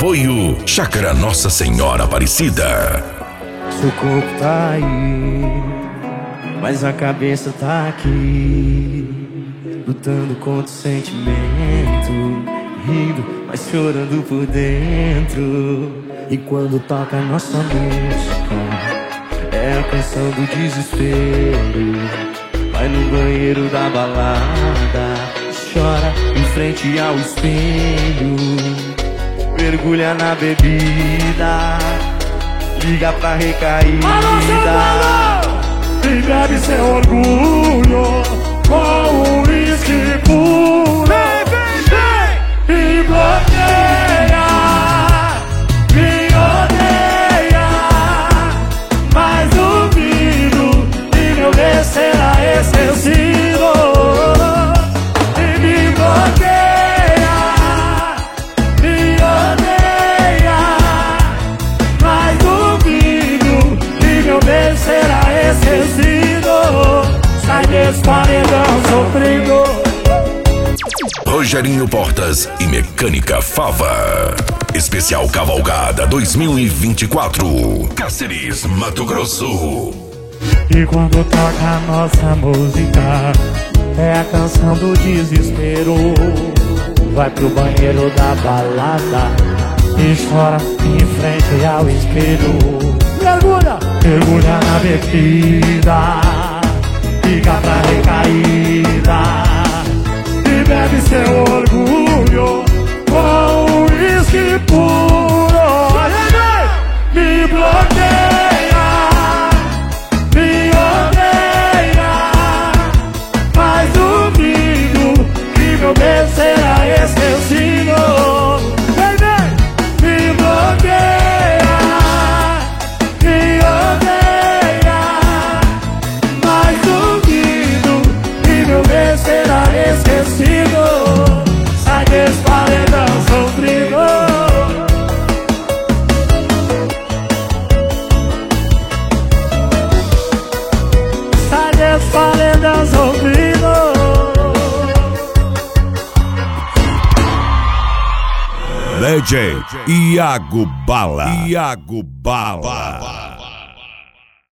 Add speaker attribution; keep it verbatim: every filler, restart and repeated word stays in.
Speaker 1: Apoio Chácara Nossa Senhora Aparecida.
Speaker 2: Seu corpo tá aí, mas a cabeça tá aqui, lutando contra o sentimento, rindo, mas chorando por dentro. E quando toca a nossa música, é a canção do desespero. Vai no banheiro da balada, chora em frente ao espelho, mergulha na bebida, liga pra recaída e bebe seu orgulho com o uísque puro. Vem, vem, vem! E bloqueia, me odeia, mas duvido que meu bem será esquecido. E me bloqueia, me odeia, mas duvido que meu bem será esquecido. Sai desse paredão sofrido.
Speaker 1: Rogerinho Portas e Mecânica Fava. Especial Cavalgada dois mil e vinte e quatro. Cáceres, Mato Grosso.
Speaker 2: E quando toca a nossa música, é a canção do desespero. Vai pro banheiro da balada e chora em frente ao espelho. Mergulha, mergulha na bebida, liga pra recaída e bebe seu orgulho com o uísque puro. Me bloqueia, me odeia, mas duvido que meu bem será esquecido. Vem, vem! Me bloqueia, me odeia, mas duvido que meu bem será esquecido. Sai desse paredão sofrido. Sai desse paredão sofrido.
Speaker 3: D J Iago Bala. Iago Bala.